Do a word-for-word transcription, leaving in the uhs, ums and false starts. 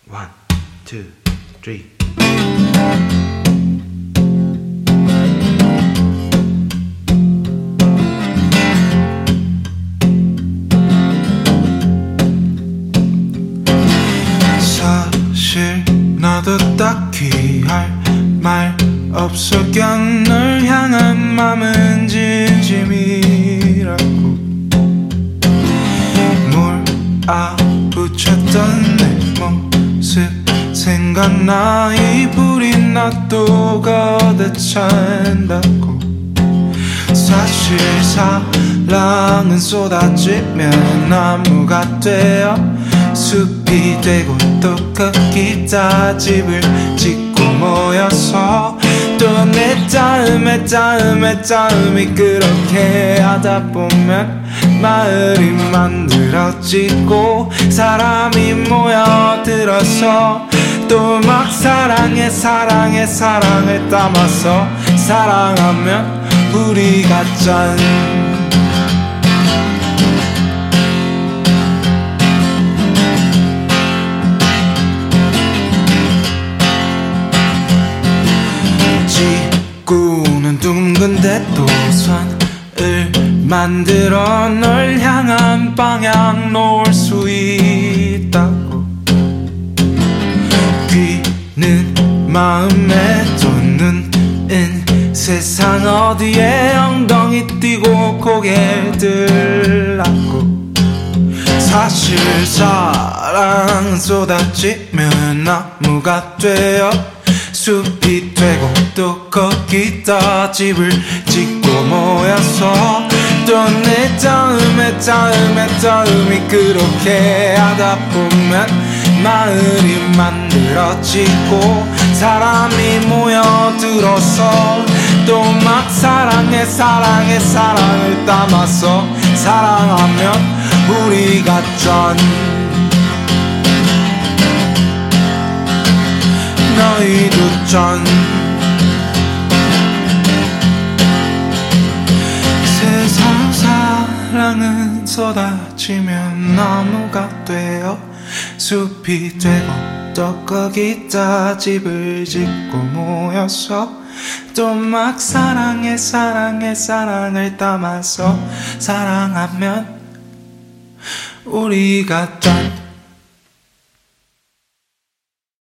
One, two, three. 사실 나도 딱히 할 말 없어. 그냥 널 향한 맘은 진심이라고 몰아붙였던 내 모습 생각나. 이 불이 나 또 가득 찬다고. 사실 사랑은 쏟아지면 나무가 되어 숲이 되고 또 거기다 집을 짓고 모여서 또 내 다음에 다음에 다음이 그렇게 하다 보면 마을이 만들어지고 사람이 모여들어서 또 막 사랑해 사랑해 사랑을 담아서 사랑하면 우리가 짠 지구는 둥근데 또 선을 만들어 널 향한 방향 놓을 수 있다고. 귀는 마음에 또 눈은 세상 어디에 엉덩이 띄고 고개 들라고. 사실 사랑은 쏟아지면 나무가 되어 숲이 되고 또 거기다 집을 짓고 모여서 또 내 다음에 다음에 다음이 그렇게 하다 보면 마을이 만들어지고 사람이 모여들어서 또 막 사랑해 사랑해 사랑을 담아서 사랑하면 우리가 짠 너희도 짠. 세상 사랑은 쏟아지면 나무가 되어 숲이 되고 또 거기다 집을 짓고 모여서 또 막 사랑해 사랑해 사랑을 담아서 사랑하면 우리가 짠